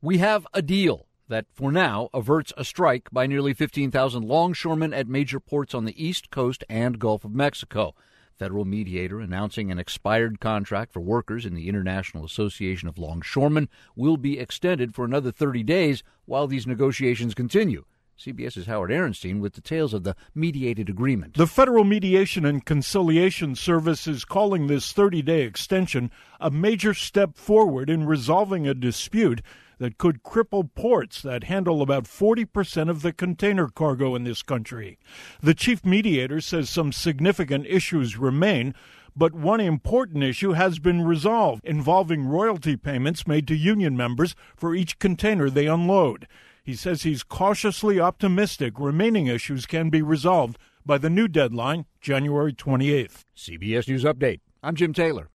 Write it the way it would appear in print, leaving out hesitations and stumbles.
We have a deal that, for now, averts a strike by nearly 15,000 longshoremen at major ports on the East Coast and Gulf of Mexico. Federal mediator announcing an expired contract for workers in the International Association of Longshoremen will be extended for another 30 days while these negotiations continue. CBS's Howard Aronstein with details of the mediated agreement. The Federal Mediation and Conciliation Service is calling this 30-day extension a major step forward in resolving a dispute that could cripple ports that handle about 40% of the container cargo in this country. The chief mediator says some significant issues remain, but one important issue has been resolved, involving royalty payments made to union members for each container they unload. He says he's cautiously optimistic remaining issues can be resolved by the new deadline, January 28th. CBS News Update. I'm Jim Taylor.